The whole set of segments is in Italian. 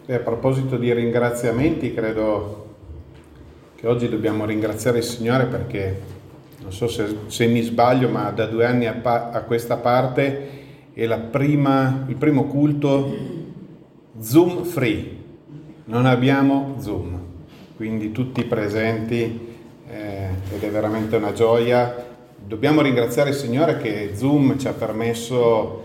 A proposito di ringraziamenti, credo che oggi dobbiamo ringraziare il Signore perché, non so se mi sbaglio, ma da 2 anni a questa parte è il primo culto Zoom free. Non abbiamo Zoom, quindi tutti presenti ed è veramente una gioia. Dobbiamo ringraziare il Signore che Zoom ci ha permesso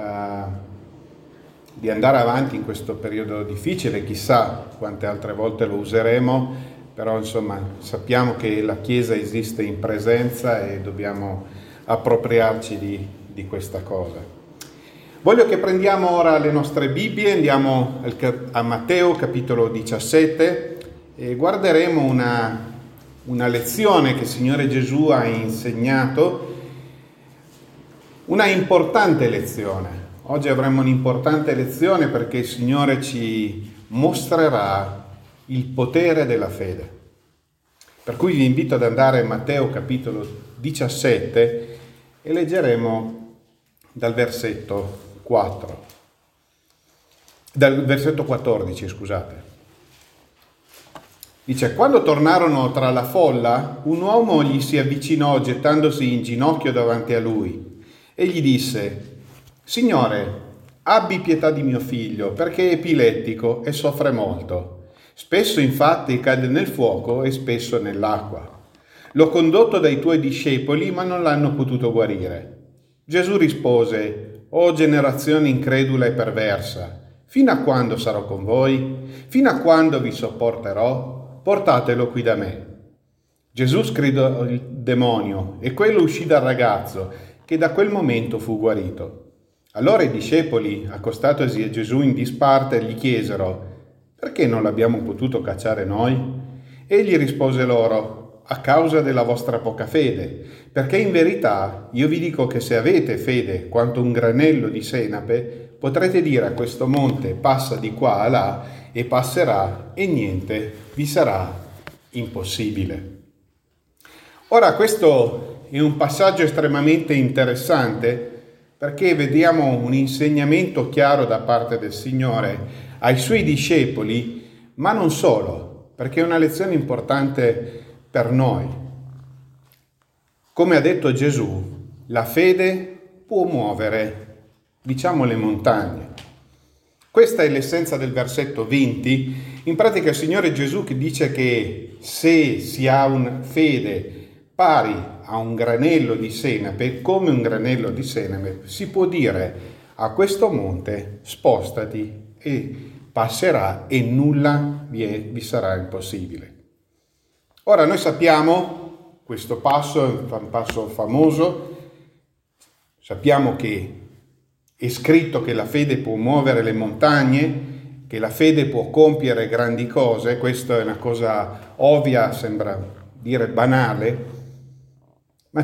di andare avanti in questo periodo difficile, chissà quante altre volte lo useremo, però insomma sappiamo che la Chiesa esiste in presenza e dobbiamo appropriarci di questa cosa. Voglio che prendiamo ora le nostre Bibbie, andiamo a Matteo capitolo 17 e guarderemo una lezione che il Signore Gesù ha insegnato, una importante lezione. Oggi avremo un'importante lezione perché il Signore ci mostrerà il potere della fede. Per cui vi invito ad andare a Matteo capitolo 17 e leggeremo dal versetto 14, scusate. Dice: quando tornarono tra la folla, un uomo gli si avvicinò gettandosi in ginocchio davanti a lui e gli disse: Signore, abbi pietà di mio figlio, perché è epilettico e soffre molto. Spesso infatti cade nel fuoco e spesso nell'acqua. L'ho condotto dai tuoi discepoli, ma non l'hanno potuto guarire. Gesù rispose: O generazione incredula e perversa, fino a quando sarò con voi? Fino a quando vi sopporterò? Portatelo qui da me. Gesù sgridò il demonio e quello uscì dal ragazzo, che da quel momento fu guarito. Allora i discepoli, accostatosi a Gesù in disparte, gli chiesero: perché non l'abbiamo potuto cacciare noi? Egli rispose loro: a causa della vostra poca fede, perché in verità io vi dico che se avete fede quanto un granello di senape, potrete dire a questo monte: passa di qua a là, e passerà, e niente vi sarà impossibile. Ora questo è un passaggio estremamente interessante, perché vediamo un insegnamento chiaro da parte del Signore ai Suoi discepoli, ma non solo, perché è una lezione importante per noi. Come ha detto Gesù, la fede può muovere, le montagne. Questa è l'essenza del versetto 20. In pratica il Signore Gesù che dice che se si ha una fede pari a un granello di senape, come un granello di senape, si può dire a questo monte: spostati e passerà e nulla vi sarà impossibile. Ora noi sappiamo, questo passo è un passo famoso, sappiamo che è scritto che la fede può muovere le montagne, che la fede può compiere grandi cose. Questa è una cosa ovvia, sembra dire banale, ma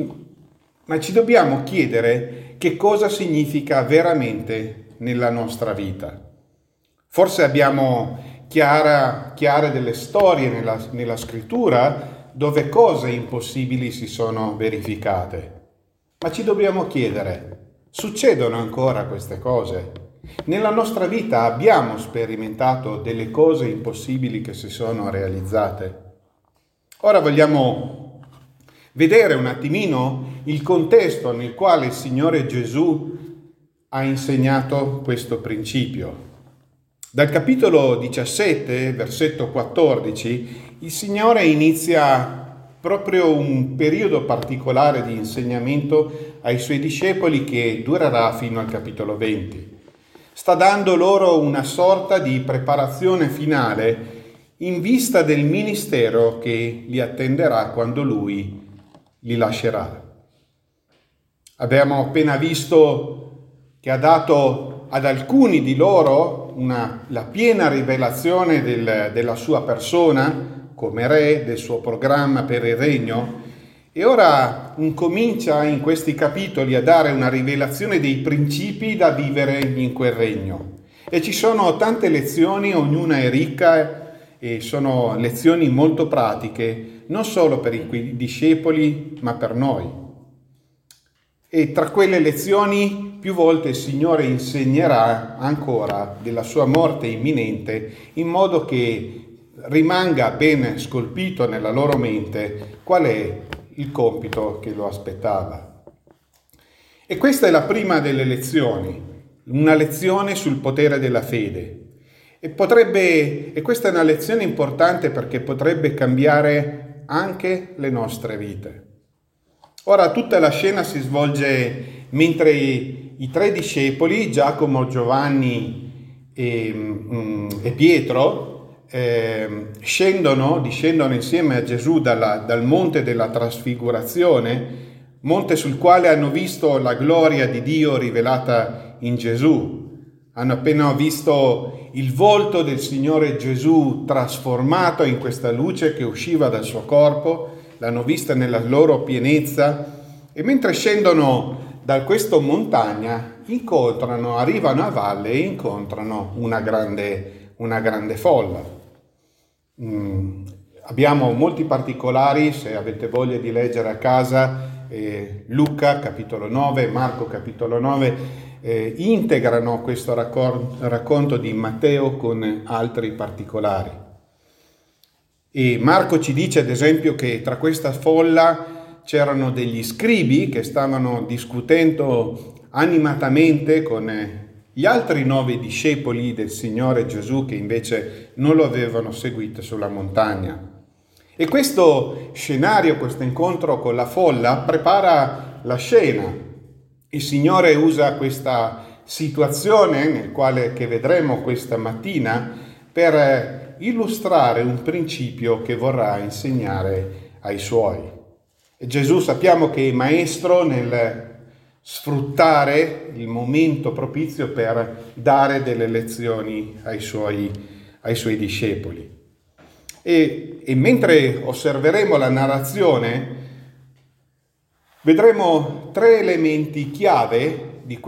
ci dobbiamo chiedere che cosa significa veramente nella nostra vita. Forse abbiamo chiare delle storie nella scrittura dove cose impossibili si sono verificate, ma ci dobbiamo chiedere: succedono ancora queste cose? Nella nostra vita abbiamo sperimentato delle cose impossibili che si sono realizzate? Ora vogliamo vedere un attimino il contesto nel quale il Signore Gesù ha insegnato questo principio. Dal capitolo 17, versetto 14, il Signore inizia proprio un periodo particolare di insegnamento ai Suoi discepoli che durerà fino al capitolo 20. Sta dando loro una sorta di preparazione finale in vista del ministero che li attenderà quando Lui li lascerà. Abbiamo appena visto che ha dato ad alcuni di loro la piena rivelazione della sua persona come re, del suo programma per il regno, e ora incomincia in questi capitoli a dare una rivelazione dei principi da vivere in quel regno. E ci sono tante lezioni, ognuna è ricca e sono lezioni molto pratiche, non solo per i discepoli, ma per noi. E tra quelle lezioni più volte il Signore insegnerà ancora della sua morte imminente, in modo che rimanga ben scolpito nella loro mente qual è il compito che lo aspettava. E questa è la prima delle lezioni, una lezione sul potere della fede. E questa è una lezione importante perché potrebbe cambiare anche le nostre vite. Ora tutta la scena si svolge mentre i tre discepoli, Giacomo, Giovanni e Pietro, discendono insieme a Gesù dal monte della trasfigurazione, monte sul quale hanno visto la gloria di Dio rivelata in Gesù. Hanno appena visto il volto del Signore Gesù trasformato in questa luce che usciva dal suo corpo, l'hanno vista nella loro pienezza, e mentre scendono da questa montagna arrivano a valle e incontrano una grande folla. Abbiamo molti particolari, se avete voglia di leggere a casa, Luca capitolo 9, Marco capitolo 9, integrano questo racconto di Matteo con altri particolari. E Marco ci dice ad esempio che tra questa folla c'erano degli scribi che stavano discutendo animatamente con gli altri 9 discepoli del Signore Gesù che invece non lo avevano seguito sulla montagna. E questo scenario, questo incontro con la folla prepara la scena. Il Signore usa questa situazione che vedremo questa mattina per illustrare un principio che vorrà insegnare ai Suoi. E Gesù sappiamo che è maestro nel sfruttare il momento propizio per dare delle lezioni ai suoi discepoli. E mentre osserveremo la narrazione, vedremo 3 elementi chiave di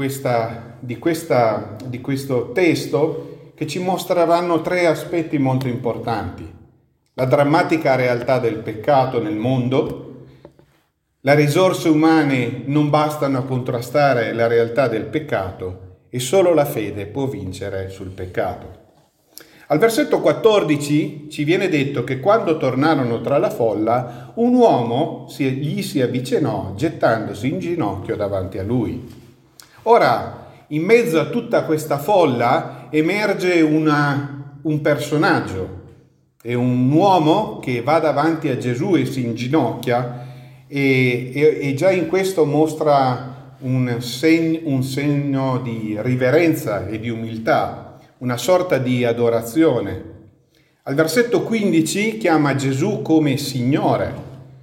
questo testo che ci mostreranno 3 aspetti molto importanti: la drammatica realtà del peccato nel mondo, le risorse umane non bastano a contrastare la realtà del peccato e solo la fede può vincere sul peccato. Al versetto 14 ci viene detto che quando tornarono tra la folla, un uomo gli si avvicinò gettandosi in ginocchio davanti a lui. Ora, in mezzo a tutta questa folla emerge un personaggio, è un uomo che va davanti a Gesù e si inginocchia e già in questo mostra un segno di riverenza e di umiltà, una sorta di adorazione. Al versetto 15 chiama Gesù come Signore.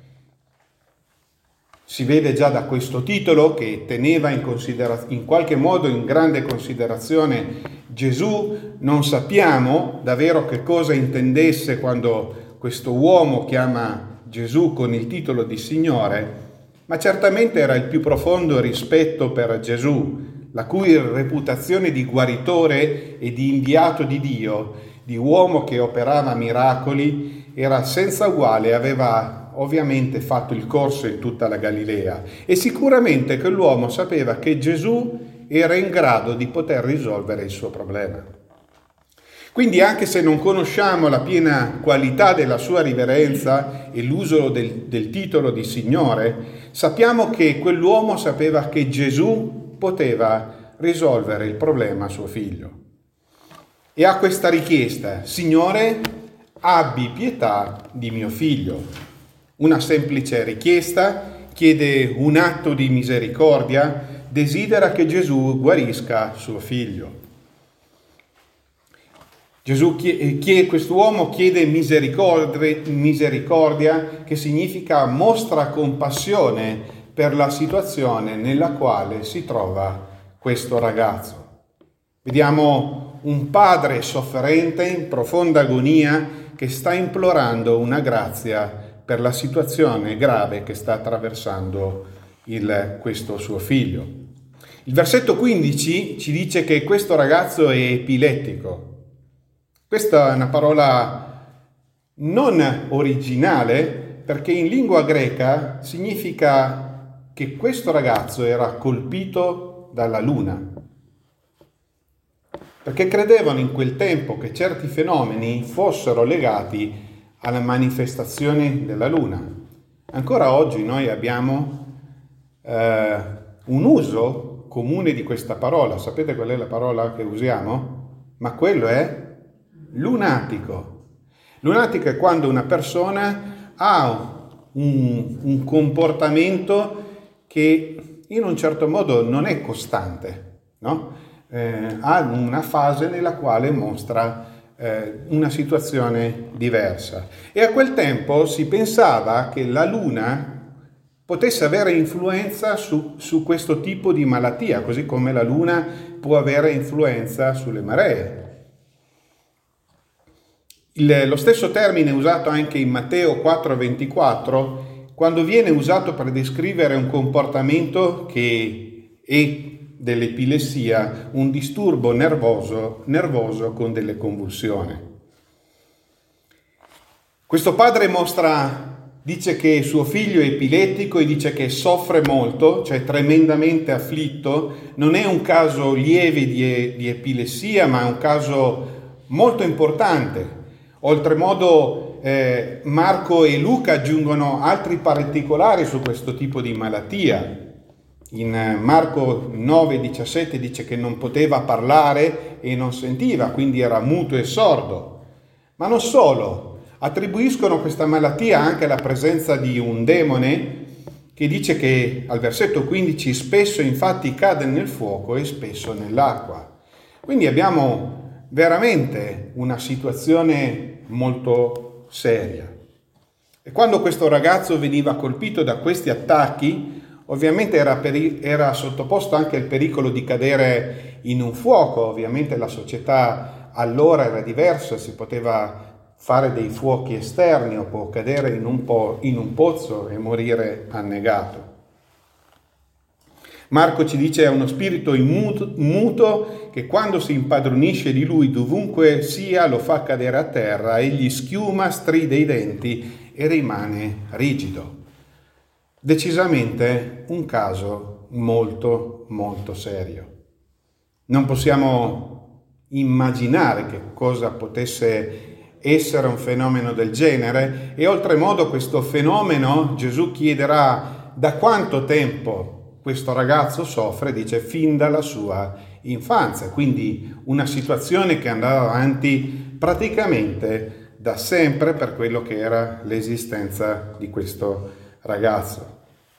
Si vede già da questo titolo che teneva in qualche modo in grande considerazione Gesù. Non sappiamo davvero che cosa intendesse quando questo uomo chiama Gesù con il titolo di Signore, ma certamente era il più profondo rispetto per Gesù, la cui reputazione di guaritore e di inviato di Dio, di uomo che operava miracoli, era senza uguale, aveva ovviamente fatto il corso in tutta la Galilea, e sicuramente quell'uomo sapeva che Gesù era in grado di poter risolvere il suo problema. Quindi anche se non conosciamo la piena qualità della sua riverenza e l'uso del titolo di Signore, sappiamo che quell'uomo sapeva che Gesù poteva risolvere il problema a suo figlio. E ha questa richiesta: Signore, abbi pietà di mio figlio. Una semplice richiesta, chiede un atto di misericordia, desidera che Gesù guarisca suo figlio. Quest'uomo chiede misericordia, che significa mostra compassione per la situazione nella quale si trova questo ragazzo. Vediamo un padre sofferente in profonda agonia che sta implorando una grazia per la situazione grave che sta attraversando questo suo figlio. Il versetto 15 ci dice che questo ragazzo è epilettico. Questa è una parola non originale, perché in lingua greca significa che questo ragazzo era colpito dalla luna, perché credevano in quel tempo che certi fenomeni fossero legati alla manifestazione della luna. Ancora oggi noi abbiamo un uso comune di questa parola. Sapete qual è la parola che usiamo? Ma quello è lunatico. Lunatico è quando una persona ha un comportamento che in un certo modo non è costante, no? Ha una fase nella quale mostra una situazione diversa. E a quel tempo si pensava che la luna potesse avere influenza su questo tipo di malattia, così come la luna può avere influenza sulle maree. Lo stesso termine è usato anche in Matteo 4,24, quando viene usato per descrivere un comportamento che è dell'epilessia, un disturbo nervoso con delle convulsioni. Questo padre dice che suo figlio è epilettico e dice che soffre molto, cioè tremendamente afflitto. Non è un caso lieve di epilessia, ma è un caso molto importante. Oltremodo Marco e Luca aggiungono altri particolari su questo tipo di malattia. In Marco 9,17 dice che non poteva parlare e non sentiva, quindi era muto e sordo. Ma non solo, attribuiscono questa malattia anche alla presenza di un demone che dice che al versetto 15 spesso infatti cade nel fuoco e spesso nell'acqua. Quindi abbiamo veramente una situazione molto seria. E quando questo ragazzo veniva colpito da questi attacchi, ovviamente era sottoposto anche al pericolo di cadere in un fuoco. Ovviamente la società allora era diversa, si poteva fare dei fuochi esterni o può cadere in un pozzo e morire annegato. Marco ci dice è uno spirito muto che quando si impadronisce di lui dovunque sia lo fa cadere a terra, egli schiuma, stride i denti e rimane rigido. Decisamente un caso molto molto serio. Non possiamo immaginare che cosa potesse essere un fenomeno del genere e oltremodo questo fenomeno Gesù chiederà da quanto tempo questo ragazzo soffre, dice fin dalla sua infanzia, quindi una situazione che andava avanti praticamente da sempre per quello che era l'esistenza di questo ragazzo.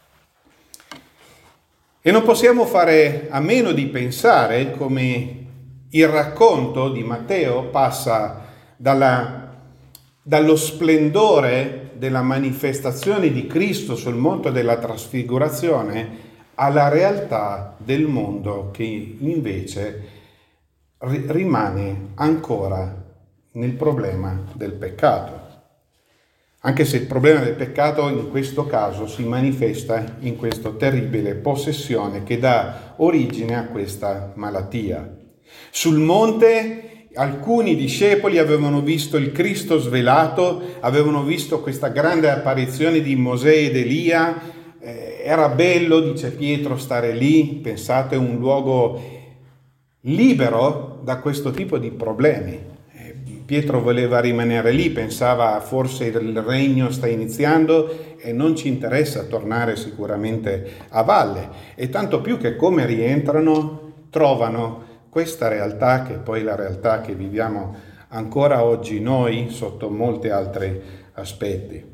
E non possiamo fare a meno di pensare come il racconto di Matteo passa dallo splendore della manifestazione di Cristo sul monte della trasfigurazione alla realtà del mondo che invece rimane ancora nel problema del peccato. Anche se il problema del peccato in questo caso si manifesta in questa terribile possessione che dà origine a questa malattia. Sul monte alcuni discepoli avevano visto il Cristo svelato, avevano visto questa grande apparizione di Mosè ed Elia. Era bello, dice Pietro, stare lì, pensate, un luogo libero da questo tipo di problemi. Pietro voleva rimanere lì, pensava forse il regno sta iniziando e non ci interessa tornare sicuramente a valle. E tanto più che come rientrano trovano questa realtà che è poi la realtà che viviamo ancora oggi noi sotto molti altri aspetti.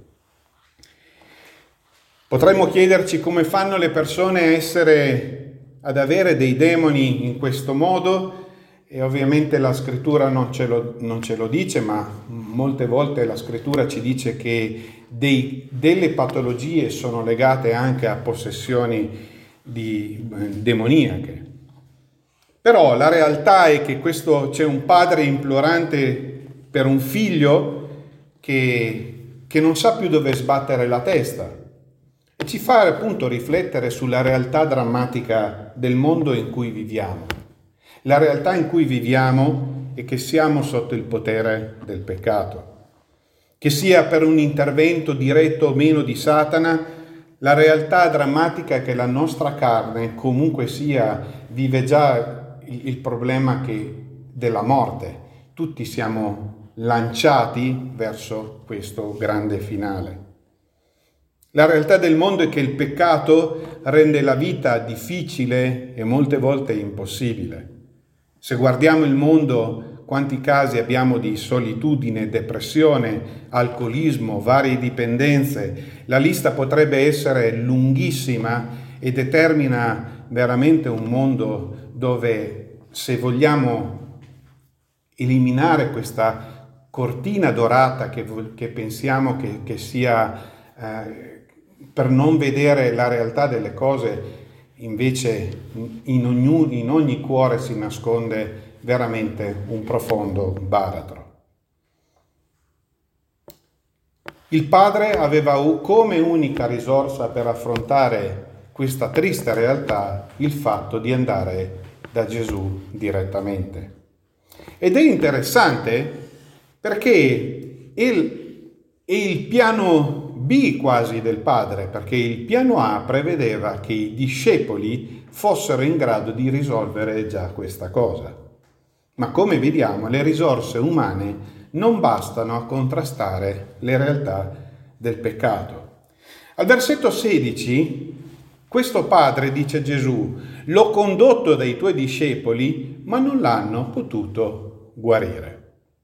Potremmo chiederci come fanno le persone ad avere dei demoni in questo modo. E ovviamente la scrittura non ce lo dice, ma molte volte la scrittura ci dice che delle patologie sono legate anche a possessioni demoniache. Però la realtà è che c'è un padre implorante per un figlio che non sa più dove sbattere la testa e ci fa appunto riflettere sulla realtà drammatica del mondo in cui viviamo. La realtà in cui viviamo è che siamo sotto il potere del peccato. Che sia per un intervento diretto o meno di Satana, La realtà drammatica è che la nostra carne, comunque sia, vive già il problema della morte. Tutti siamo lanciati verso questo grande finale. La realtà del mondo è che il peccato rende la vita difficile e molte volte impossibile. Se guardiamo il mondo, quanti casi abbiamo di solitudine, depressione, alcolismo, varie dipendenze. La lista potrebbe essere lunghissima e determina veramente un mondo dove, se vogliamo eliminare questa cortina dorata che pensiamo che sia per non vedere la realtà delle cose, invece in ogni cuore si nasconde veramente un profondo baratro. Il padre aveva come unica risorsa per affrontare questa triste realtà il fatto di andare da Gesù direttamente. Ed è interessante perché è il piano B quasi del padre, perché il piano A prevedeva che i discepoli fossero in grado di risolvere già questa cosa. Ma come vediamo, le risorse umane non bastano a contrastare le realtà del peccato. Al versetto 16, questo padre dice a Gesù: l'ho condotto dai tuoi discepoli, ma non l'hanno potuto guarire.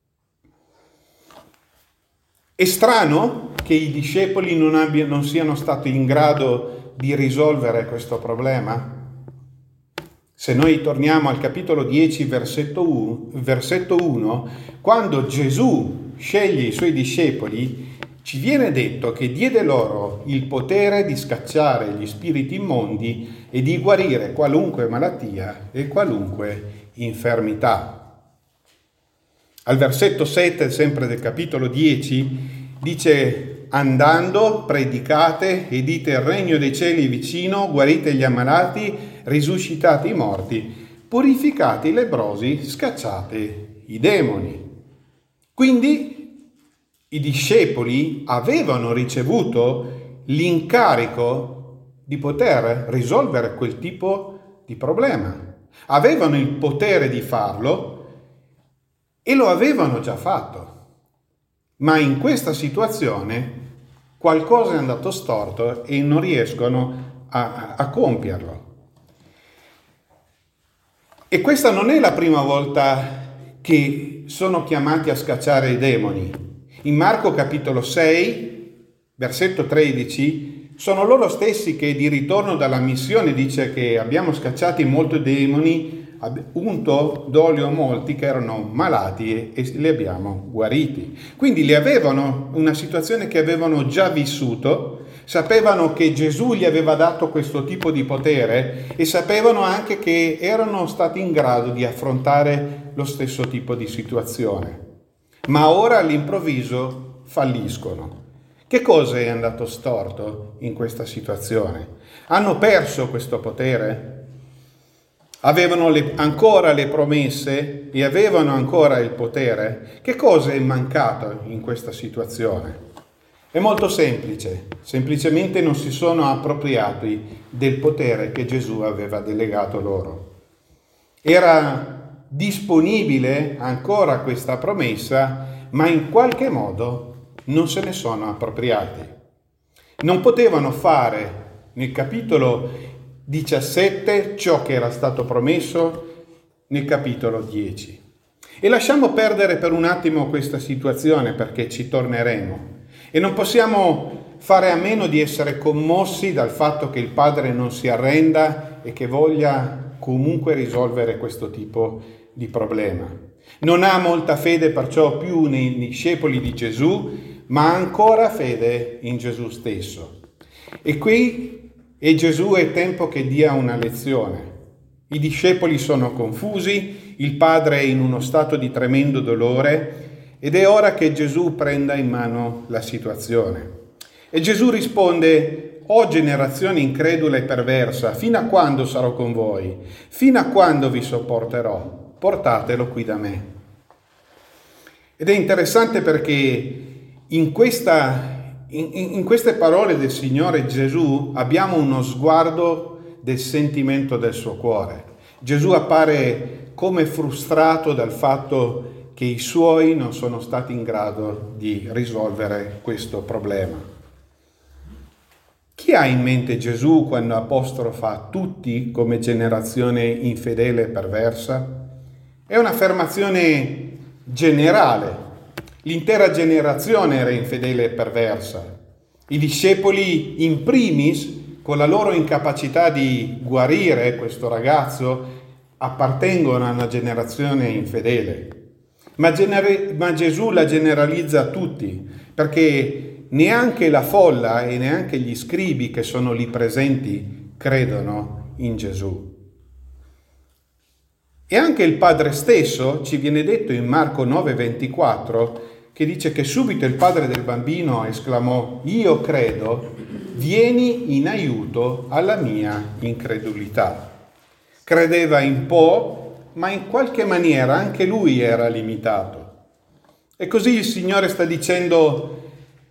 È strano che i discepoli non siano stati in grado di risolvere questo problema? Se noi torniamo al capitolo 10, versetto 1, quando Gesù sceglie i suoi discepoli, ci viene detto che diede loro il potere di scacciare gli spiriti immondi e di guarire qualunque malattia e qualunque infermità. Al versetto 7, sempre del capitolo 10, dice: andando, predicate e dite il regno dei cieli è vicino, guarite gli ammalati, risuscitate i morti, purificate i lebbrosi, scacciate i demoni. Quindi i discepoli avevano ricevuto l'incarico di poter risolvere quel tipo di problema. Avevano il potere di farlo e lo avevano già fatto. Ma in questa situazione qualcosa è andato storto e non riescono a compierlo. E questa non è la prima volta che sono chiamati a scacciare i demoni. In Marco capitolo 6, versetto 13, sono loro stessi che di ritorno dalla missione dice che abbiamo scacciati molti demoni, unto d'olio a molti che erano malati e li abbiamo guariti. Quindi li avevano una situazione che avevano già vissuto, sapevano che Gesù gli aveva dato questo tipo di potere e sapevano anche che erano stati in grado di affrontare lo stesso tipo di situazione. Ma ora all'improvviso falliscono. Che cosa è andato storto in questa situazione? Hanno perso questo potere? Avevano ancora le promesse e avevano ancora il potere? Che cosa è mancato in questa situazione? È molto semplice, semplicemente non si sono appropriati del potere che Gesù aveva delegato loro. Era disponibile ancora questa promessa, ma in qualche modo non se ne sono appropriati. Non potevano fare nel capitolo 17 ciò che era stato promesso nel capitolo 10. E lasciamo perdere per un attimo questa situazione perché ci torneremo. E non possiamo fare a meno di essere commossi dal fatto che il Padre non si arrenda e che voglia comunque risolvere questo tipo di problema. Non ha molta fede perciò più nei discepoli di Gesù, ma ha ancora fede in Gesù stesso. E Gesù è tempo che dia una lezione. I discepoli sono confusi, il Padre è in uno stato di tremendo dolore ed è ora che Gesù prenda in mano la situazione. E Gesù risponde: «O generazione incredula e perversa, fino a quando sarò con voi? Fino a quando vi sopporterò? Portatelo qui da me». Ed è interessante perché in questa In queste parole del Signore Gesù abbiamo uno sguardo del sentimento del suo cuore. Gesù appare come frustrato dal fatto che i suoi non sono stati in grado di risolvere questo problema. Chi ha in mente Gesù quando apostrofa tutti come generazione infedele e perversa? È un'affermazione generale. L'intera generazione era infedele e perversa. I discepoli in primis, con la loro incapacità di guarire questo ragazzo, appartengono a una generazione infedele. Ma Gesù la generalizza a tutti, perché neanche la folla e neanche gli scribi che sono lì presenti credono in Gesù. E anche il Padre stesso, ci viene detto in Marco 9,24, che dice che subito il padre del bambino esclamò: io credo, vieni in aiuto alla mia incredulità. Credeva in po', ma in qualche maniera anche lui era limitato. E così il Signore sta dicendo: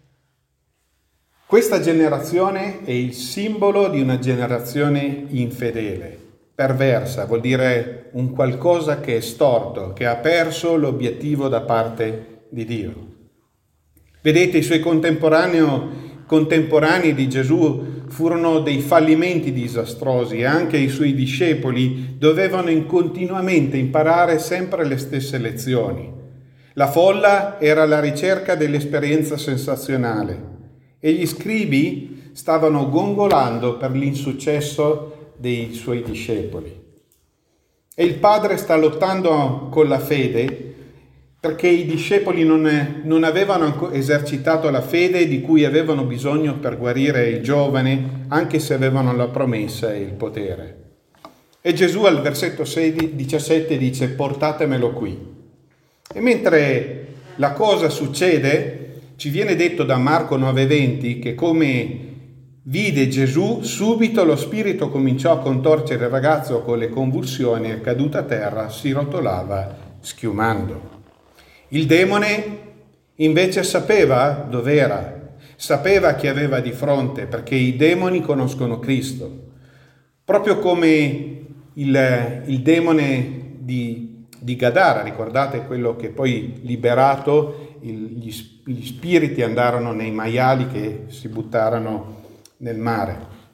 questa generazione è il simbolo di una generazione infedele, perversa, vuol dire un qualcosa che è storto, che ha perso l'obiettivo da parte di Dio. Vedete, i suoi contemporanei di Gesù furono dei fallimenti disastrosi e anche i suoi discepoli dovevano continuamente imparare sempre le stesse lezioni. La folla era alla ricerca dell'esperienza sensazionale e gli scribi stavano gongolando per l'insuccesso dei suoi discepoli. E il Padre sta lottando con la fede perché i discepoli non avevano esercitato la fede di cui avevano bisogno per guarire il giovane, anche se avevano la promessa e il potere. E Gesù al versetto 17 dice: portatemelo qui. E mentre la cosa succede, ci viene detto da Marco 9,20 che come vide Gesù, subito lo spirito cominciò a contorcere il ragazzo con le convulsioni e caduto a terra si rotolava schiumando. Il demone invece sapeva dov'era, sapeva chi aveva di fronte, perché i demoni conoscono Cristo. Proprio come il demone di Gadara, ricordate quello che poi liberato, gli spiriti andarono nei maiali che si buttarono nel mare.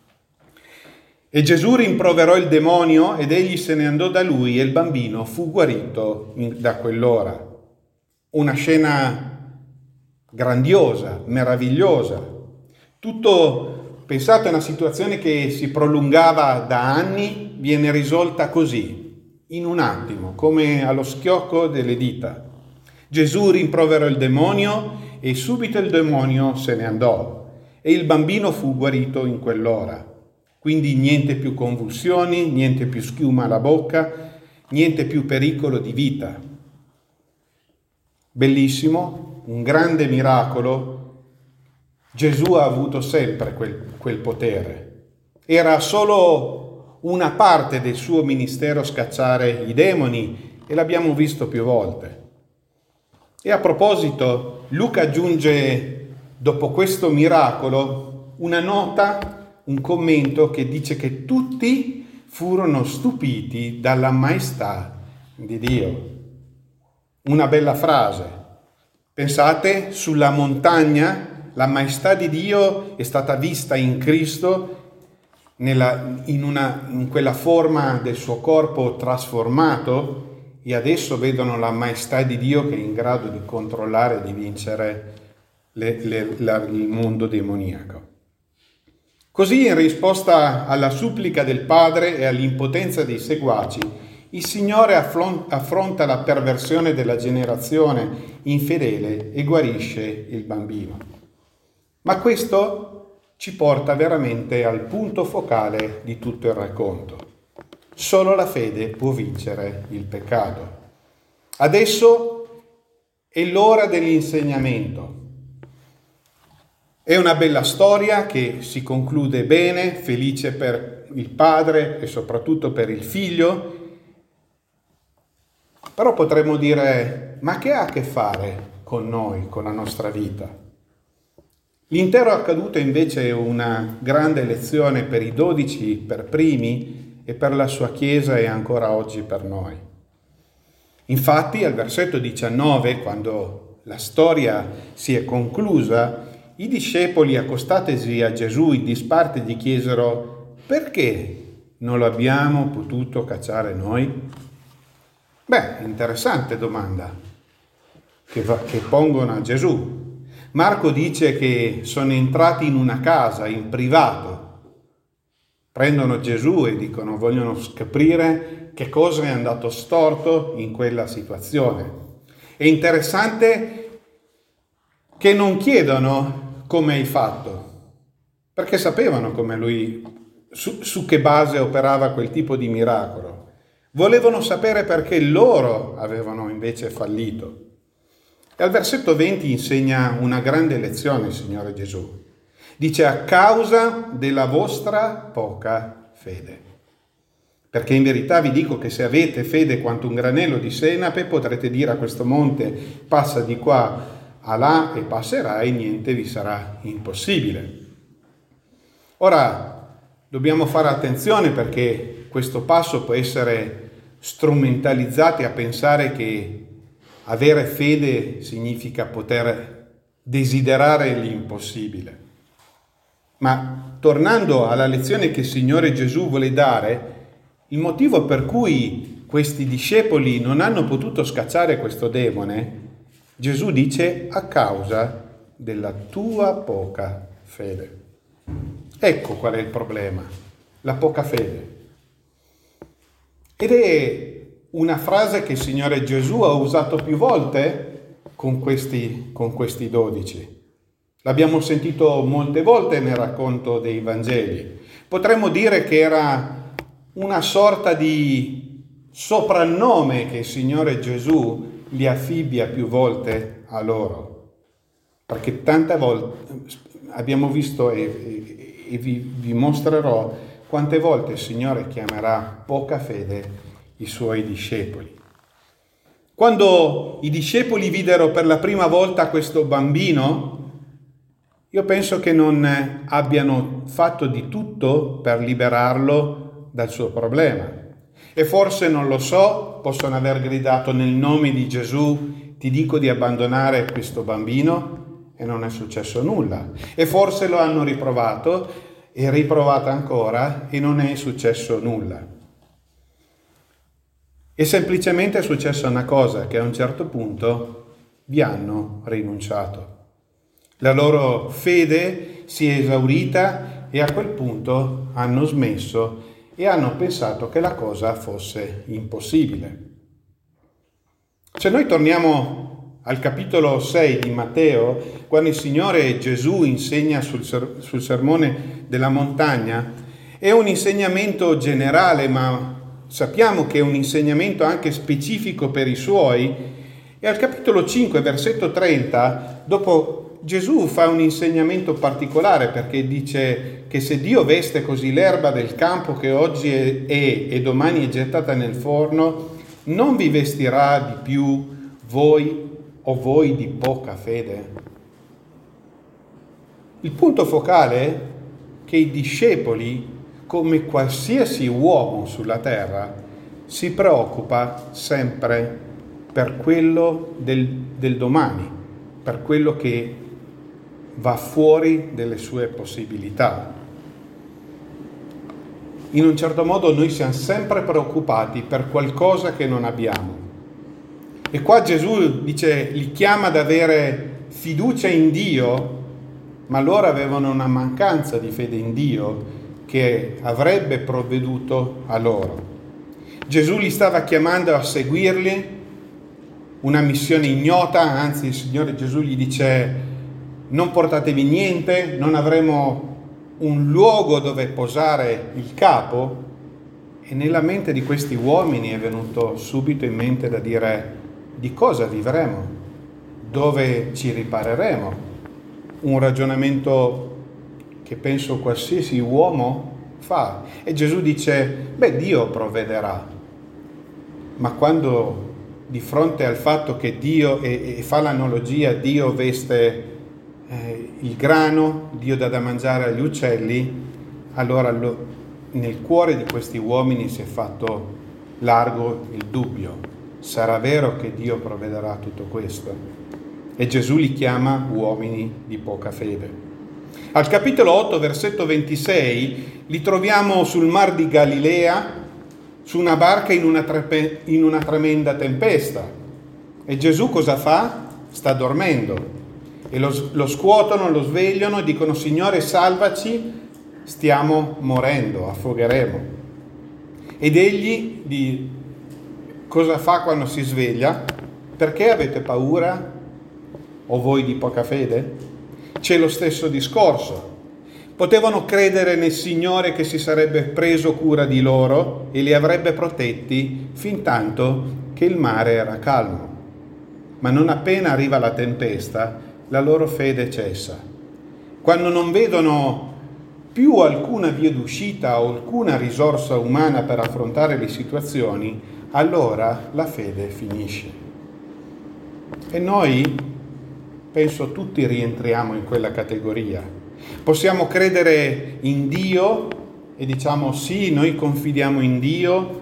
E Gesù rimproverò il demonio ed egli se ne andò da lui e il bambino fu guarito da quell'ora. Una scena grandiosa, meravigliosa. Tutto, pensate a una situazione che si prolungava da anni, viene risolta così, in un attimo, come allo schiocco delle dita. Gesù rimproverò il demonio e subito il demonio se ne andò e il bambino fu guarito in quell'ora. Quindi niente più convulsioni, niente più schiuma alla bocca, niente più pericolo di vita. Bellissimo, un grande miracolo. Gesù ha avuto sempre quel potere. Era solo una parte del suo ministero scacciare i demoni e l'abbiamo visto più volte. E a proposito, Luca aggiunge dopo questo miracolo una nota, un commento che dice che tutti furono stupiti dalla maestà di Dio. Una bella frase. Pensate, sulla montagna la maestà di Dio è stata vista in Cristo in quella forma del suo corpo trasformato e adesso vedono la maestà di Dio che è in grado di controllare e di vincere il mondo demoniaco. Così, in risposta alla supplica del Padre e all'impotenza dei seguaci, il Signore affronta la perversione della generazione infedele e guarisce il bambino. Ma questo ci porta veramente al punto focale di tutto il racconto. Solo la fede può vincere il peccato. Adesso è l'ora dell'insegnamento. È una bella storia che si conclude bene, felice per il padre e soprattutto per il figlio. Però potremmo dire, ma che ha a che fare con noi, con la nostra vita? L'intero accaduto invece è una grande lezione per i 12 per primi e per la sua Chiesa e ancora oggi per noi. Infatti al versetto 19, quando la storia si è conclusa, i discepoli accostatesi a Gesù in disparte gli chiesero: perché non lo abbiamo potuto cacciare noi? Beh, interessante domanda che pongono a Gesù. Marco dice che sono entrati in una casa, in privato, prendono Gesù e dicono vogliono scoprire che cosa è andato storto in quella situazione. È interessante che non chiedono come hai fatto, perché sapevano come lui, su che base operava quel tipo di miracolo. Volevano sapere perché loro avevano invece fallito. E al versetto 20 insegna una grande lezione il Signore Gesù. Dice: a causa della vostra poca fede. Perché in verità vi dico che se avete fede quanto un granello di senape, potrete dire a questo monte: passa di qua a là, e passerà, e niente vi sarà impossibile. Ora, dobbiamo fare attenzione, perché questo passo può essere strumentalizzato a pensare che avere fede significa poter desiderare l'impossibile. Ma tornando alla lezione che il Signore Gesù vuole dare, il motivo per cui questi discepoli non hanno potuto scacciare questo demone, Gesù dice: a causa della tua poca fede. Ecco qual è il problema, la poca fede. Ed è una frase che il Signore Gesù ha usato più volte con questi 12. L'abbiamo sentito molte volte nel racconto dei Vangeli. Potremmo dire che era una sorta di soprannome che il Signore Gesù li affibbia più volte a loro. Perché tante volte abbiamo visto e vi mostrerò quante volte il Signore chiamerà poca fede i suoi discepoli. Quando i discepoli videro per la prima volta questo bambino, io penso che non abbiano fatto di tutto per liberarlo dal suo problema. E forse, non lo so, possono aver gridato: nel nome di Gesù ti dico di abbandonare questo bambino, e non è successo nulla. E forse lo hanno riprovato e riprovato ancora e non è successo nulla. E semplicemente è successa una cosa, che a un certo punto vi hanno rinunciato. La loro fede si è esaurita e a quel punto hanno smesso e hanno pensato che la cosa fosse impossibile. Se noi torniamo al capitolo 6 di Matteo, quando il Signore Gesù insegna sul sermone della montagna, è un insegnamento generale, ma sappiamo che è un insegnamento anche specifico per i suoi. E al capitolo 5, versetto 30, dopo Gesù fa un insegnamento particolare, perché dice che se Dio veste così l'erba del campo che oggi è e domani è gettata nel forno, non vi vestirà di più voi di poca fede? Il punto focale è che i discepoli, come qualsiasi uomo sulla terra, si preoccupa sempre per quello del domani, per quello che va fuori delle sue possibilità. In un certo modo noi siamo sempre preoccupati per qualcosa che non abbiamo. E qua Gesù dice, li chiama ad avere fiducia in Dio, ma loro avevano una mancanza di fede in Dio che avrebbe provveduto a loro. Gesù li stava chiamando a seguirli, una missione ignota, anzi il Signore Gesù gli dice: non portatevi niente, non avremo un luogo dove posare il capo. E nella mente di questi uomini è venuto subito in mente da dire: di cosa vivremo? Dove ci ripareremo? Un ragionamento che penso qualsiasi uomo fa. E Gesù dice: Dio provvederà. Ma quando di fronte al fatto che Dio, e fa l'analogia, Dio veste il grano, Dio dà da mangiare agli uccelli, allora nel cuore di questi uomini si è fatto largo il dubbio: sarà vero che Dio provvederà tutto questo? E Gesù li chiama uomini di poca fede. Al capitolo 8, versetto 26, li troviamo sul mar di Galilea, su una barca in una tremenda tempesta. E Gesù cosa fa? Sta dormendo. E lo scuotono, lo svegliano e dicono: Signore, salvaci, stiamo morendo, affogheremo. Ed egli cosa fa quando si sveglia? Perché avete paura, o voi di poca fede? C'è lo stesso discorso. Potevano credere nel Signore che si sarebbe preso cura di loro e li avrebbe protetti fin tanto che il mare era calmo. Ma non appena arriva la tempesta, la loro fede cessa. Quando non vedono più alcuna via d'uscita o alcuna risorsa umana per affrontare le situazioni, allora la fede finisce. E noi, penso, tutti rientriamo in quella categoria. Possiamo credere in Dio e diciamo: sì, noi confidiamo in Dio,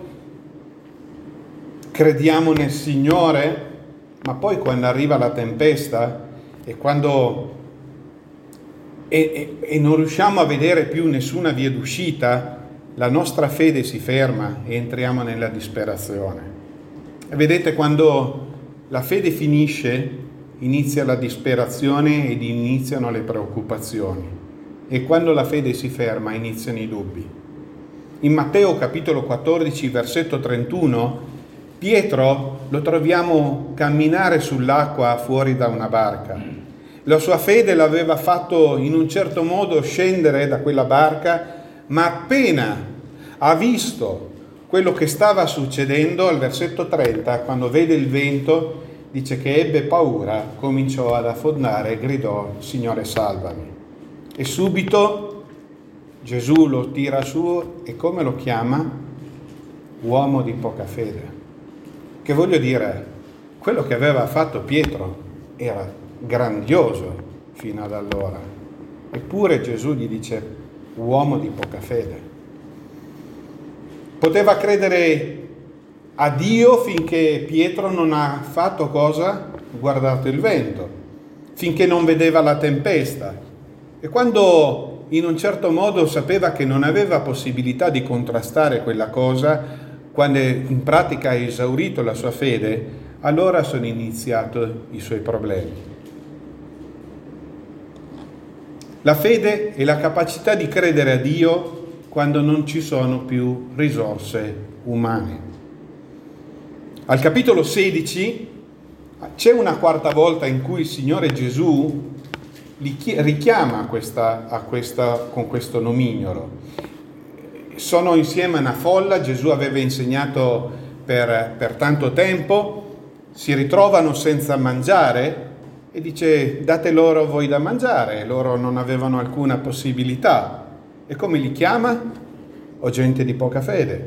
crediamo nel Signore, ma poi quando arriva la tempesta e non riusciamo a vedere più nessuna via d'uscita, la nostra fede si ferma e entriamo nella disperazione. E vedete, quando la fede finisce, inizia la disperazione ed iniziano le preoccupazioni. E quando la fede si ferma, iniziano i dubbi. In Matteo capitolo 14, versetto 31, Pietro lo troviamo camminare sull'acqua fuori da una barca. La sua fede l'aveva fatto in un certo modo scendere da quella barca, ma appena ha visto quello che stava succedendo, al versetto 30, quando vede il vento, dice che ebbe paura, cominciò ad affondare e gridò: Signore, salvami. E subito Gesù lo tira su e come lo chiama? Uomo di poca fede. Che voglio dire, quello che aveva fatto Pietro era grandioso fino ad allora. Eppure Gesù gli dice: uomo di poca fede. Poteva credere a Dio finché Pietro non ha fatto cosa? Guardato il vento, finché non vedeva la tempesta. E quando in un certo modo sapeva che non aveva possibilità di contrastare quella cosa, quando in pratica ha esaurito la sua fede, allora sono iniziati i suoi problemi. La fede è la capacità di credere a Dio quando non ci sono più risorse umane. Al capitolo 16 c'è una quarta volta in cui il Signore Gesù li richiama con questo nomignolo. Sono insieme a una folla, Gesù aveva insegnato per tanto tempo, si ritrovano senza mangiare e dice: date loro voi da mangiare. Loro non avevano alcuna possibilità. E come li chiama? O gente di poca fede.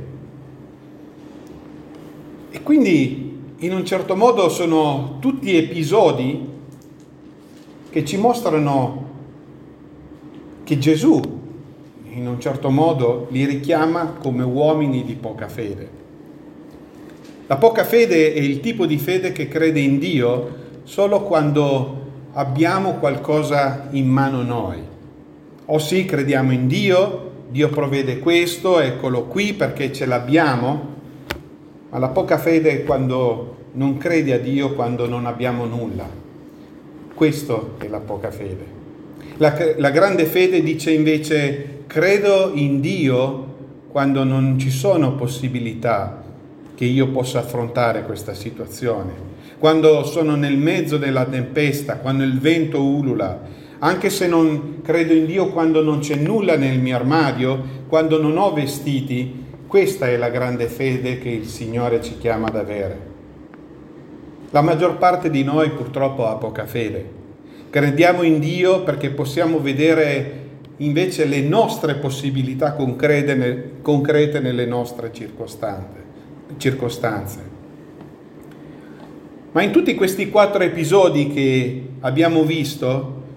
E quindi in un certo modo sono tutti episodi che ci mostrano che Gesù in un certo modo li richiama come uomini di poca fede. La poca fede è il tipo di fede che crede in Dio solo quando abbiamo qualcosa in mano noi. O sì, crediamo in Dio, Dio provvede questo, eccolo qui perché ce l'abbiamo, ma la poca fede è quando non credi a Dio, quando non abbiamo nulla. Questo è la poca fede. La grande fede dice invece: credo in Dio quando non ci sono possibilità che io possa affrontare questa situazione, quando sono nel mezzo della tempesta, quando il vento ulula, anche se non credo in Dio quando non c'è nulla nel mio armadio, quando non ho vestiti. Questa è la grande fede che il Signore ci chiama ad avere. La maggior parte di noi purtroppo ha poca fede. Crediamo in Dio perché possiamo vedere invece le nostre possibilità concrete nelle nostre circostanze. Ma in tutti questi 4 episodi che abbiamo visto,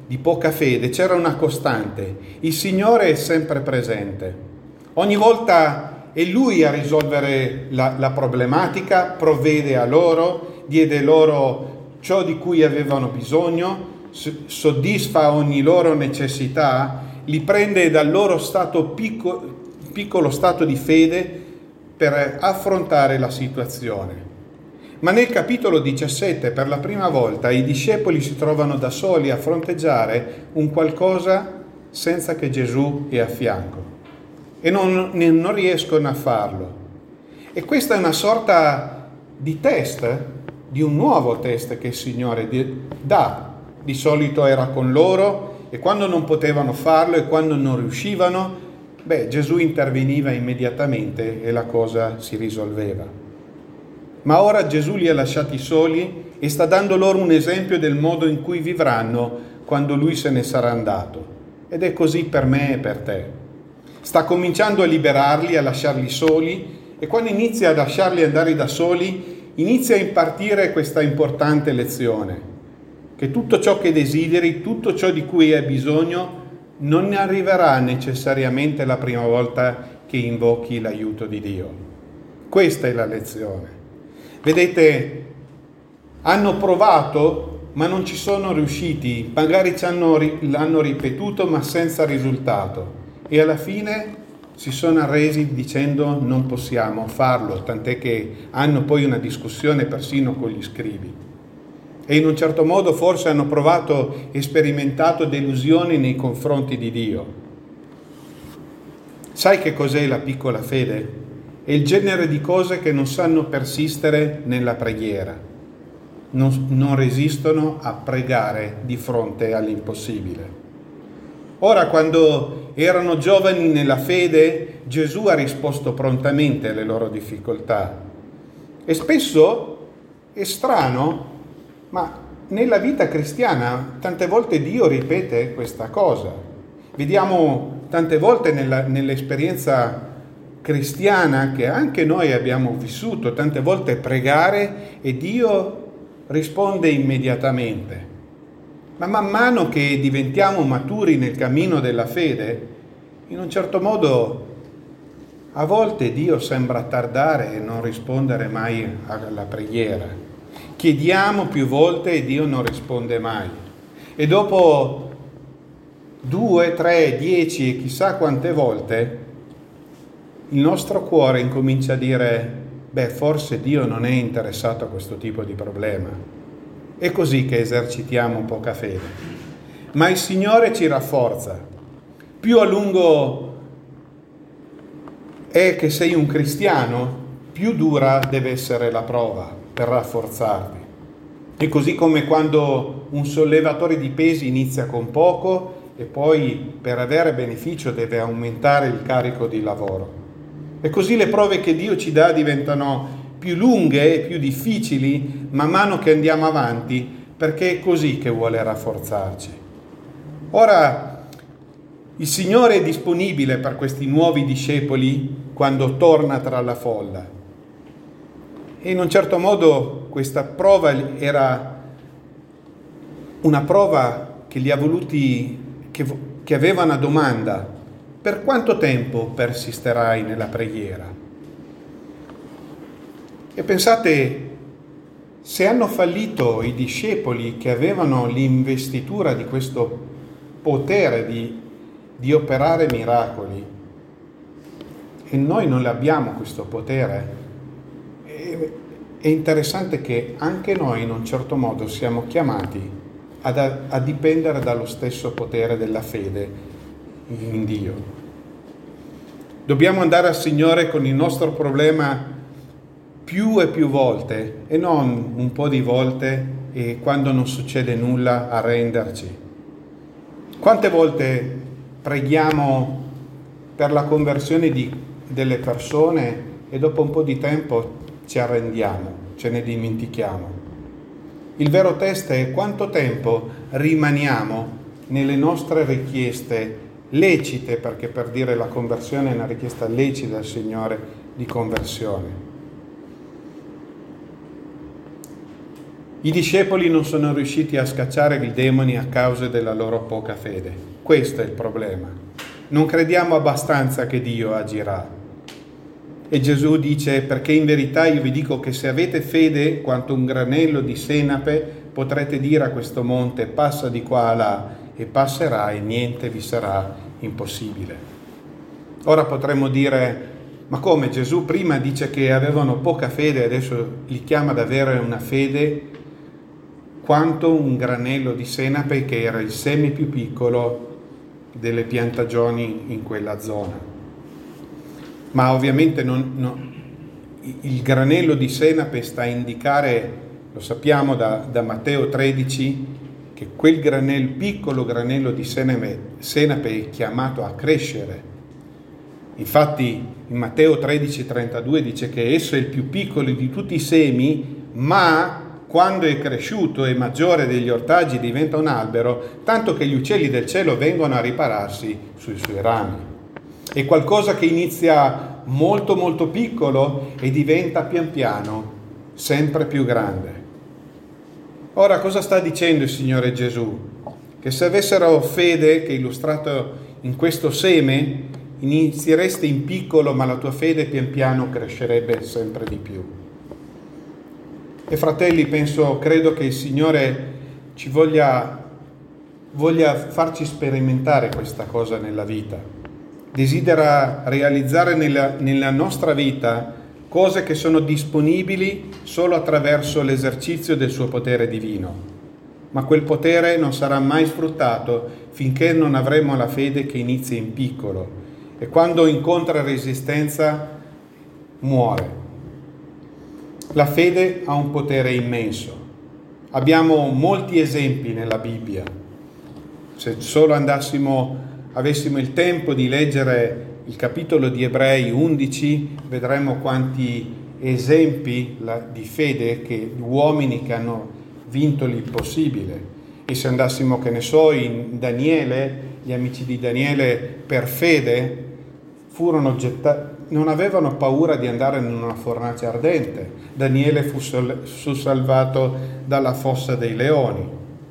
di poca fede c'era una costante: il Signore è sempre presente. Ogni volta è Lui a risolvere la problematica, provvede a loro, diede loro ciò di cui avevano bisogno, soddisfa ogni loro necessità, li prende dal loro piccolo stato di fede per affrontare la situazione. Ma nel capitolo 17, per la prima volta, i discepoli si trovano da soli a fronteggiare un qualcosa senza che Gesù è a fianco e non riescono a farlo. E questa è una sorta di test, di un nuovo test che il Signore dà. Di solito era con loro e quando non potevano farlo e quando non riuscivano, Gesù interveniva immediatamente e la cosa si risolveva. Ma ora Gesù li ha lasciati soli e sta dando loro un esempio del modo in cui vivranno quando Lui se ne sarà andato. Ed è così per me e per te. Sta cominciando a liberarli, a lasciarli soli, e quando inizia a lasciarli andare da soli, inizia a impartire questa importante lezione: che tutto ciò che desideri, tutto ciò di cui hai bisogno, non ne arriverà necessariamente la prima volta che invochi l'aiuto di Dio. Questa è la lezione. Vedete, hanno provato, ma non ci sono riusciti. Magari l'hanno ripetuto, ma senza risultato. E alla fine si sono arresi dicendo non possiamo farlo, tant'è che hanno poi una discussione persino con gli scribi. E in un certo modo forse hanno provato e sperimentato delusioni nei confronti di Dio. Sai che cos'è la piccola fede? È il genere di cose che non sanno persistere nella preghiera, non resistono a pregare di fronte all'impossibile. Ora, quando erano giovani nella fede, Gesù ha risposto prontamente alle loro difficoltà. E spesso è strano, ma nella vita cristiana tante volte Dio ripete questa cosa. Vediamo tante volte nell'esperienza cristiana che anche noi abbiamo vissuto, tante volte pregare e Dio risponde immediatamente. Ma man mano che diventiamo maturi nel cammino della fede, in un certo modo a volte Dio sembra tardare e non rispondere mai alla preghiera. Chiediamo più volte e Dio non risponde mai. E dopo 2, 3, 10 e chissà quante volte il nostro cuore incomincia a dire: forse Dio non è interessato a questo tipo di problema. È così che esercitiamo poca fede. Ma il Signore ci rafforza. Più a lungo è che sei un cristiano, più dura deve essere la prova per rafforzarti. È così come quando un sollevatore di pesi inizia con poco e poi per avere beneficio deve aumentare il carico di lavoro. E così le prove che Dio ci dà diventano più lunghe e più difficili man mano che andiamo avanti, perché è così che vuole rafforzarci. Ora, il Signore è disponibile per questi nuovi discepoli quando torna tra la folla. E in un certo modo questa prova era una prova che li ha voluti, che aveva una domanda: per quanto tempo persisterai nella preghiera? E pensate, se hanno fallito i discepoli che avevano l'investitura di questo potere di operare miracoli, e noi non abbiamo questo potere, è interessante che anche noi in un certo modo siamo chiamati a dipendere dallo stesso potere della fede in Dio. Dobbiamo andare al Signore con il nostro problema più e più volte e non un po' di volte e quando non succede nulla arrenderci. Quante volte preghiamo per la conversione delle persone e dopo un po' di tempo ci arrendiamo, ce ne dimentichiamo. Il vero test è quanto tempo rimaniamo nelle nostre richieste lecite, perché per dire la conversione è una richiesta lecita al Signore di conversione. I discepoli non sono riusciti a scacciare i demoni a causa della loro poca fede. Questo è il problema. Non crediamo abbastanza che Dio agirà. E Gesù dice: perché in verità io vi dico che se avete fede quanto un granello di senape, potrete dire a questo monte: passa di qua a là, e passerà, e niente vi sarà impossibile. Ora potremmo dire: ma come, Gesù prima dice che avevano poca fede, adesso li chiama ad avere una fede quanto un granello di senape, che era il seme più piccolo delle piantagioni in quella zona. Ma ovviamente il granello di senape sta a indicare, lo sappiamo da Matteo 13, che quel piccolo granello di senape è chiamato a crescere. Infatti in Matteo 13,32 dice che esso è il più piccolo di tutti i semi, ma quando è cresciuto e maggiore degli ortaggi diventa un albero, tanto che gli uccelli del cielo vengono a ripararsi sui suoi rami. È qualcosa che inizia molto molto piccolo e diventa pian piano sempre più grande. Ora, cosa sta dicendo il Signore Gesù? Che se avessero fede, che è illustrato in questo seme, iniziereste in piccolo, ma la tua fede pian piano crescerebbe sempre di più. E fratelli, credo che il Signore ci voglia farci sperimentare questa cosa nella vita. Desidera realizzare nella nostra vita cose che sono disponibili solo attraverso l'esercizio del suo potere divino. Ma quel potere non sarà mai sfruttato finché non avremo la fede che inizia in piccolo e quando incontra resistenza muore. La fede ha un potere immenso. Abbiamo molti esempi nella Bibbia. Se solo avessimo il tempo di leggere il capitolo di Ebrei 11, vedremo quanti esempi di fede di uomini che hanno vinto l'impossibile. E se andassimo, in Daniele, gli amici di Daniele per fede furono non avevano paura di andare in una fornace ardente. Daniele fu salvato dalla fossa dei leoni.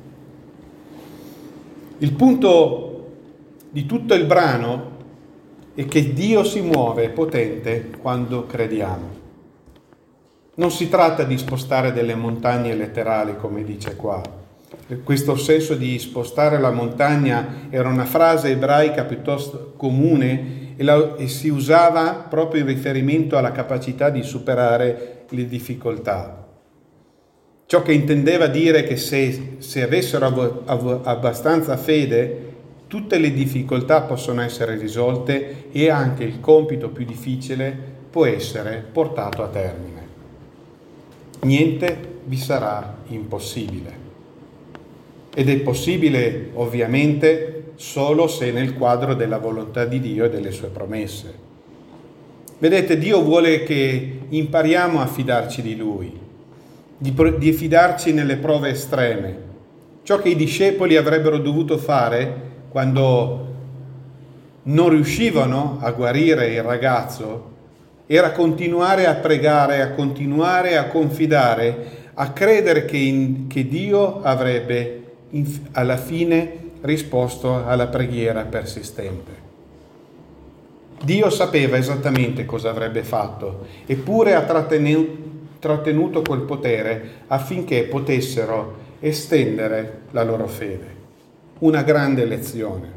Il punto di tutto il brano è che Dio si muove potente quando crediamo. Non si tratta di spostare delle montagne letterali, come dice qua. Questo senso di spostare la montagna era una frase ebraica piuttosto comune e si usava proprio in riferimento alla capacità di superare le difficoltà. Ciò che intendeva dire che se avessero abbastanza fede, tutte le difficoltà possono essere risolte e anche il compito più difficile può essere portato a termine. Niente vi sarà impossibile. Ed è possibile, ovviamente, solo se nel quadro della volontà di Dio e delle sue promesse. Vedete, Dio vuole che impariamo a fidarci di Lui, di fidarci nelle prove estreme. Ciò che i discepoli avrebbero dovuto fare quando non riuscivano a guarire il ragazzo era continuare a pregare, a continuare a confidare, a credere che Dio avrebbe alla fine risposto alla preghiera persistente. Dio sapeva esattamente cosa avrebbe fatto, eppure ha trattenuto quel potere affinché potessero estendere la loro fede. Una grande lezione.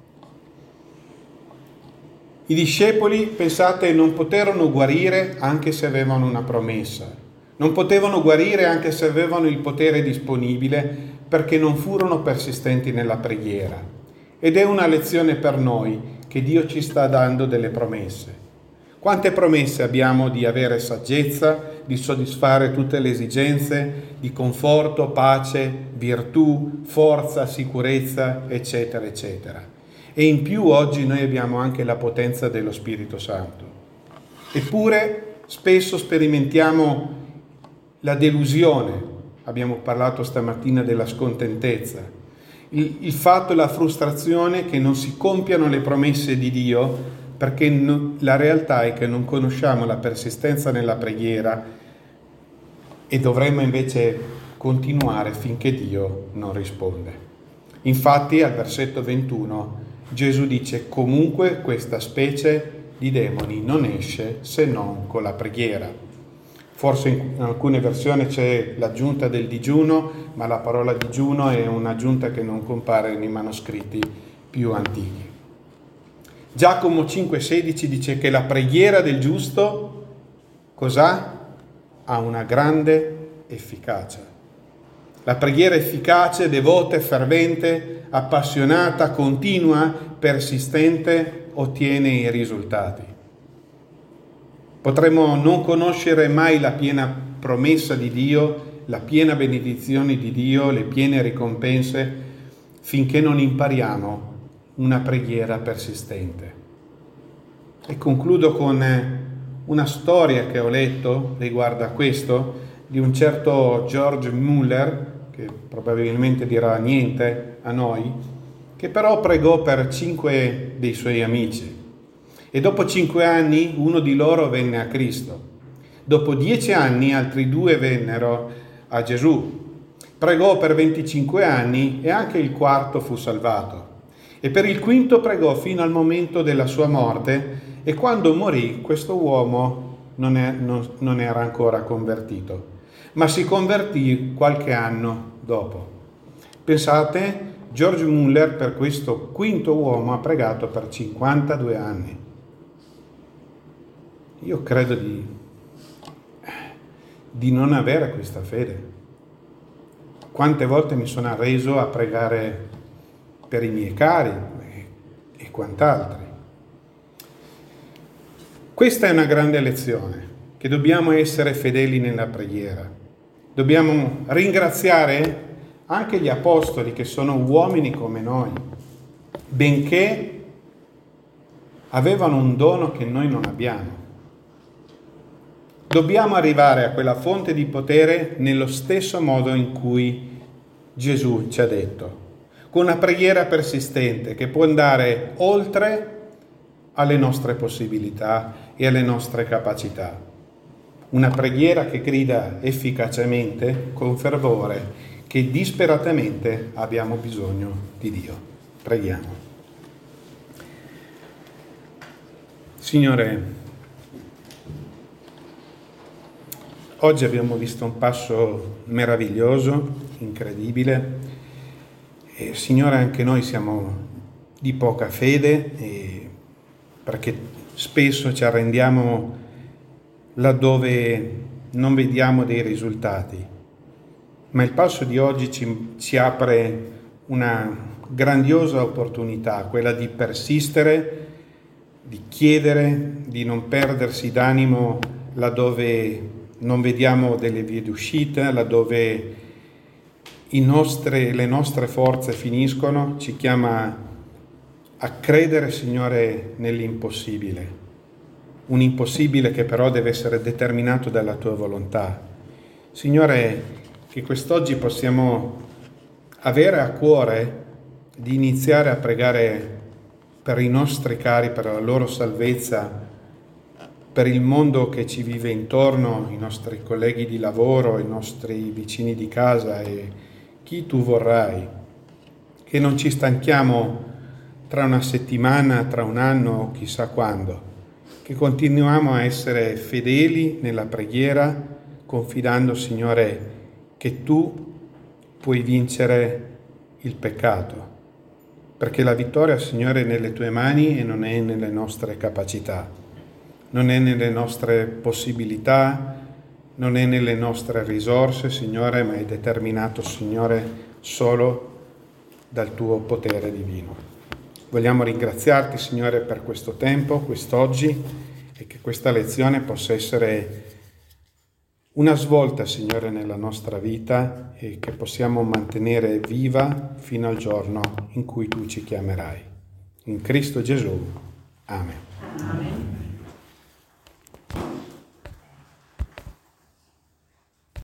I discepoli, pensate, non poterono guarire anche se avevano una promessa. Non potevano guarire anche se avevano il potere disponibile, perché non furono persistenti nella preghiera. Ed è una lezione per noi che Dio ci sta dando delle promesse. Quante promesse abbiamo di avere saggezza, di soddisfare tutte le esigenze, di conforto, pace, virtù, forza, sicurezza, eccetera, eccetera. E in più oggi noi abbiamo anche la potenza dello Spirito Santo. Eppure spesso sperimentiamo la delusione. Abbiamo parlato stamattina della scontentezza. Il fatto e la frustrazione che non si compiano le promesse di Dio, perché la realtà è che non conosciamo la persistenza nella preghiera e dovremmo invece continuare finché Dio non risponde. Infatti al versetto 21 Gesù dice: comunque questa specie di demoni non esce se non con la preghiera. Forse in alcune versioni c'è l'aggiunta del digiuno, ma la parola digiuno è un'aggiunta che non compare nei manoscritti più antichi. Giacomo 5,16 dice che la preghiera del giusto cos'ha? Ha una grande efficacia. La preghiera efficace, devota, fervente, appassionata, continua, persistente, ottiene i risultati. Potremmo non conoscere mai la piena promessa di Dio, la piena benedizione di Dio, le piene ricompense, finché non impariamo una preghiera persistente. E concludo con una storia che ho letto riguardo a questo, di un certo George Muller, che probabilmente dirà niente a noi, che però pregò per 5 dei suoi amici. E dopo 5 anni uno di loro venne a Cristo. Dopo 10 anni altri 2 vennero a Gesù. Pregò per 25 anni e anche il quarto fu salvato. E per il quinto pregò fino al momento della sua morte, e quando morì questo uomo non era ancora convertito, ma si convertì qualche anno dopo. Pensate, George Muller per questo quinto uomo ha pregato per 52 anni. Io credo di non avere questa fede. Quante volte mi sono arreso a pregare per i miei cari e quant'altri. Questa è una grande lezione, che dobbiamo essere fedeli nella preghiera. Dobbiamo ringraziare anche gli apostoli, che sono uomini come noi, benché avevano un dono che noi non abbiamo. Dobbiamo arrivare a quella fonte di potere nello stesso modo in cui Gesù ci ha detto, con una preghiera persistente che può andare oltre alle nostre possibilità e alle nostre capacità. Una preghiera che grida efficacemente, con fervore, che disperatamente abbiamo bisogno di Dio. Preghiamo. Signore, oggi abbiamo visto un passo meraviglioso, incredibile, e Signore, anche noi siamo di poca fede, perché spesso ci arrendiamo laddove non vediamo dei risultati. Ma il passo di oggi ci apre una grandiosa opportunità, quella di persistere, di chiedere, di non perdersi d'animo laddove non vediamo delle vie d'uscita, laddove le nostre forze finiscono. Ci chiama a credere, Signore, nell'impossibile. Un impossibile che però deve essere determinato dalla Tua volontà. Signore, che quest'oggi possiamo avere a cuore di iniziare a pregare per i nostri cari, per la loro salvezza, per il mondo che ci vive intorno, i nostri colleghi di lavoro, i nostri vicini di casa e chi Tu vorrai. Che non ci stanchiamo tra una settimana, tra un anno o chissà quando, che continuiamo a essere fedeli nella preghiera, confidando, Signore, che Tu puoi vincere il peccato, perché la vittoria, Signore, è nelle Tue mani e non è nelle nostre capacità, non è nelle nostre possibilità, non è nelle nostre risorse, Signore, ma è determinato, Signore, solo dal Tuo potere divino. Vogliamo ringraziarti, Signore, per questo tempo, quest'oggi, e che questa lezione possa essere una svolta, Signore, nella nostra vita e che possiamo mantenere viva fino al giorno in cui Tu ci chiamerai. In Cristo Gesù. Amen. Amen.